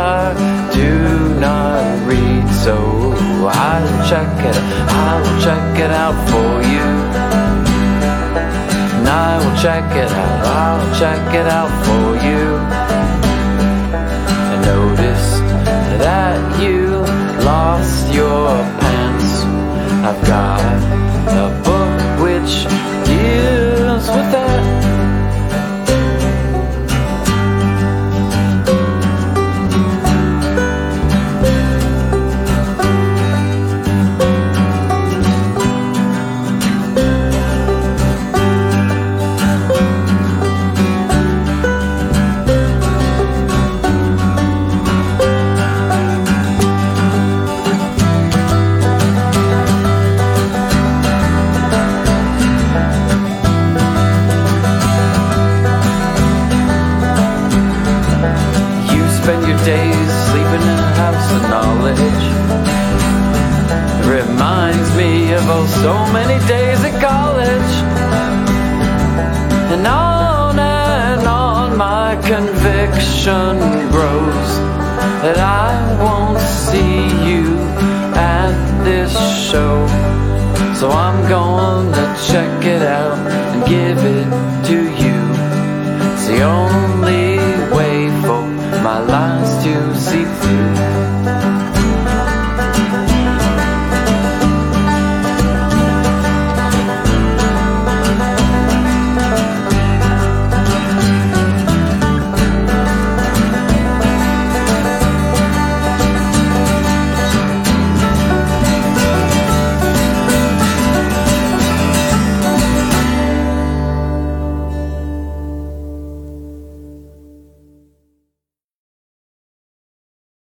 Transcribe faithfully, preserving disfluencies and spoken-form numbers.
I do not read, so I will check it, I will check it out for you. And I will check it out, I will check it out for you. I noticed that you lost your pants. I've got a book which deals with that. Spend your days sleeping in a house of knowledge. Reminds me of oh so many days at college. And on and on my conviction grows that I won't see you at this show. So I'm gonna check it out and give it to you. It's the only way for my lines to see through.